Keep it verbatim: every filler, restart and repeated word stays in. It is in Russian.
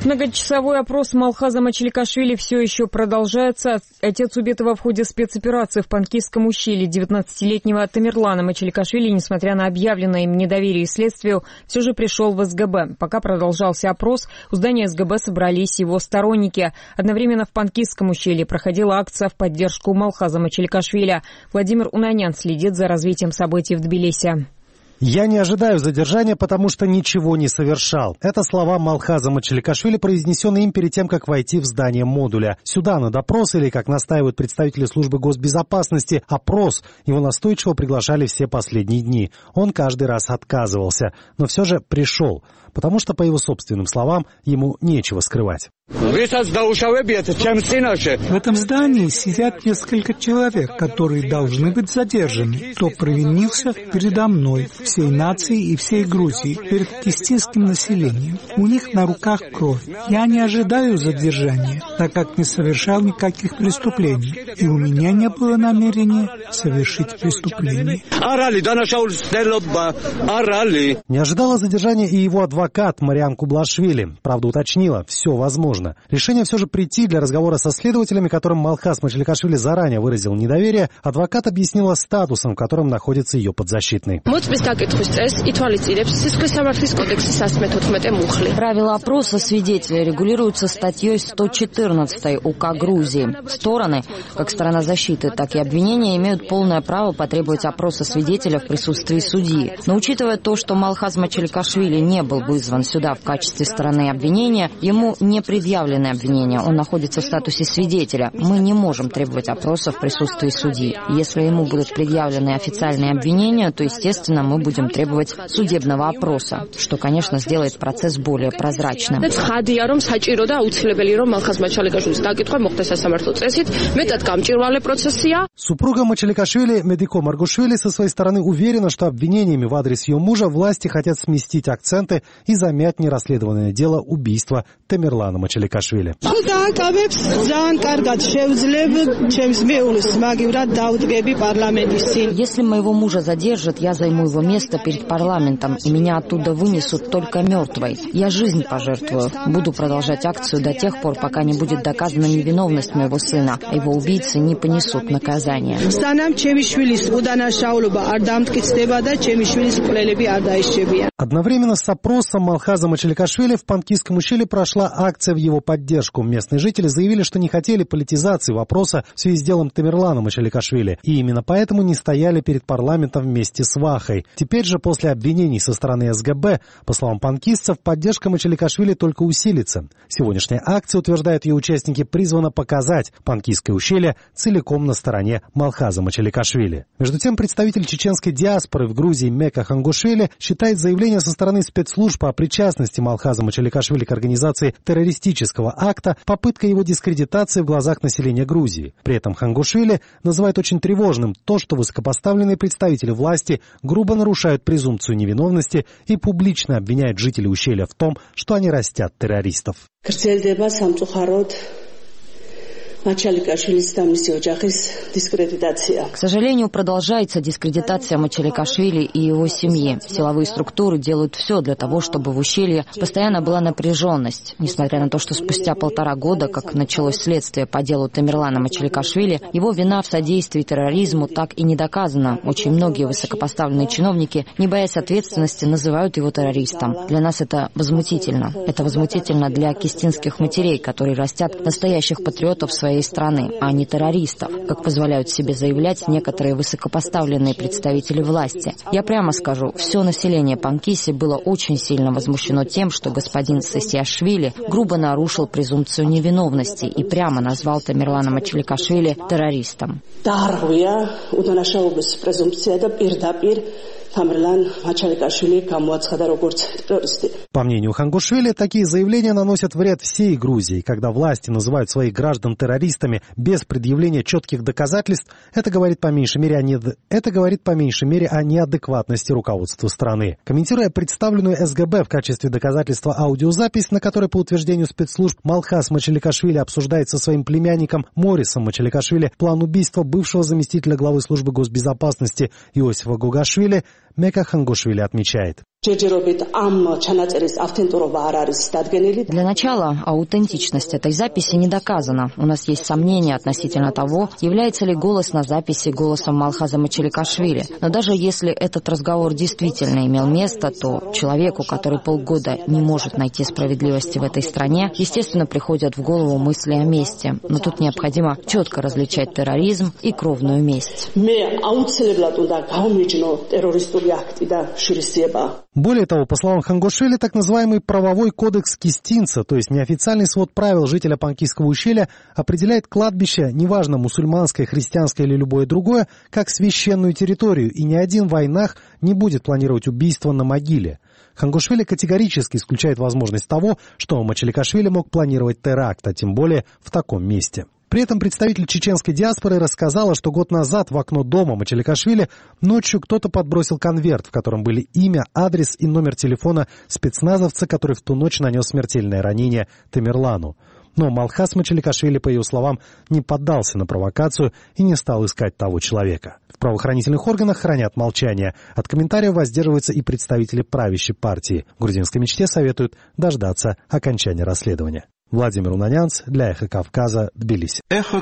Многочасовой опрос Малхаза Мачаликашвили все еще продолжается. Отец убитого в ходе спецоперации в Панкисском ущелье девятнадцатилетнего Тамерлана Мачаликашвили, несмотря на объявленное им недоверие следствию, все же пришел в СГБ. Пока продолжался опрос, у здания СГБ собрались его сторонники. Одновременно в Панкисском ущелье проходила акция в поддержку Малхаза Мачаликашвили. Владимир Унанян следит за развитием событий в Тбилиси. «Я не ожидаю задержания, потому что ничего не совершал». Это слова Малхаза Мачаликашвили, произнесенные им перед тем, как войти в здание модуля. Сюда на допрос, или, как настаивают представители службы госбезопасности, опрос, его настойчиво приглашали все последние дни. Он каждый раз отказывался, но все же пришел, потому что, по его собственным словам, ему нечего скрывать. В этом здании сидят несколько человек, которые должны быть задержаны. Кто провинился передо мной, всей нацией и всей Грузией, перед кистинским населением. У них на руках кровь. Я не ожидаю задержания, так как не совершал никаких преступлений. И у меня не было намерения совершить преступление. Не ожидала задержания и его адвокат Мариам Кублашвили. Правда, уточнила, все возможно. Решение все же прийти для разговора со следователями, которым Малхаз Мачаликашвили заранее выразил недоверие, адвокат объяснила статусом, в котором находится ее подзащитный. Правила опроса свидетелей регулируются статьей сто четырнадцать УК Грузии. Стороны, как сторона защиты, так и обвинения, имеют полное право потребовать опроса свидетеля в присутствии судьи. Но учитывая то, что Малхаз Мачаликашвили не был вызван сюда в качестве стороны обвинения, ему не предъявлены обвинения, он находится в статусе свидетеля. Мы не можем требовать опроса в присутствии судьи. Если ему будут предъявлены официальные обвинения, то, естественно, мы будем требовать судебного опроса, что, конечно, сделает процесс более прозрачным. Супруга Мачаликашвили, Медико Маргушвили, со своей стороны уверена, что обвинениями в адрес ее мужа власти хотят сместить акценты и замять нерасследованное дело убийства Тамерлана Мачаликашвили. Если моего мужа задержат, я займу его место перед парламентом, и меня оттуда вынесут только мертвой. Я жизнь пожертвую. Буду продолжать акцию до тех пор, пока не будет доказана невиновность моего сына, а его убийцы не понесут наказания. Одновременно с опросом Малхаза Мачаликашвили в Панкисском ущелье прошла акция в его поддержку. Местные жители заявили, что не хотели политизации вопроса в связи с делом Тамерлана Мачаликашвили, и именно поэтому не стояли перед парламентом вместе с Вахой. Теперь же, после обвинений со стороны СГБ, по словам панкистцев, поддержка Мачаликашвили только усилится. Сегодняшняя акция, утверждают ее участники, призвана показать Панкисское ущелье целиком на стороне Малхаза Мачаликашвили. Между тем, представитель чеченской диаспоры в Грузии Мека Хангушвили считает заявление со стороны спецслужб о причастности Малхаза Мачаликашвили к организации террористического акта попыткой его дискредитации в глазах населения Грузии. При этом Хангушвили называет очень тревожным то, что высокопоставленные представители власти грубо нарушают презумпцию невиновности и публично обвиняют жителей ущелья в том, что они растят террористов. К сожалению, продолжается дискредитация Мачаликашвили и его семьи. Силовые структуры делают все для того, чтобы в ущелье постоянно была напряженность. Несмотря на то, что спустя полтора года, как началось следствие по делу Тамерлана Мачаликашвили, его вина в содействии терроризму так и не доказана. Очень многие высокопоставленные чиновники, не боясь ответственности, называют его террористом. Для нас это возмутительно. Это возмутительно для кистинских матерей, которые растят настоящих патриотов своей страны, а не террористов, как позволяют себе заявлять некоторые высокопоставленные представители власти. Я прямо скажу, все население Панкиси было очень сильно возмущено тем, что господин Сесиашвили грубо нарушил презумпцию невиновности и прямо назвал Тамерлана Мачаликашвили террористом. По мнению Хангушвили, такие заявления наносят вред всей Грузии. Когда власти называют своих граждан террористами без предъявления четких доказательств, это говорит по меньшей мере о, не... это говорит по меньшей мере о неадекватности руководства страны. Комментируя представленную СГБ в качестве доказательства аудиозапись, на которой, по утверждению спецслужб, Малхаз Мачаликашвили обсуждает со своим племянником Морисом Мачаликашвили план убийства бывшего заместителя главы службы госбезопасности Иосифа Гугашвили, Мека Хангушвили отмечает. Для начала, аутентичность этой записи не доказана. У нас есть сомнения относительно того, является ли голос на записи голосом Малхаза Мачеликашвили. Но даже если этот разговор действительно имел место, то человеку, который полгода не может найти справедливости в этой стране, естественно, приходят в голову мысли о мести. Но тут необходимо четко различать терроризм и кровную месть. Более того, по словам Хангошвили, так называемый правовой кодекс кистинца, то есть неофициальный свод правил жителя Панкисского ущелья, определяет кладбище, неважно мусульманское, христианское или любое другое, как священную территорию, и ни один в войнах не будет планировать убийство на могиле. Хангошвили категорически исключает возможность того, что Мачеликашвили мог планировать теракт, а тем более в таком месте. При этом представитель чеченской диаспоры рассказала, что год назад в окно дома Мачеликашвили ночью кто-то подбросил конверт, в котором были имя, адрес и номер телефона спецназовца, который в ту ночь нанес смертельное ранение Тамерлану. Но Малхаз Мачеликашвили, по ее словам, не поддался на провокацию и не стал искать того человека. В правоохранительных органах хранят молчание. От комментариев воздерживаются и представители правящей партии. Грузинской мечте советуют дождаться окончания расследования. Владимир Унанянц для Эхо Кавказа, Тбилиси. Эхо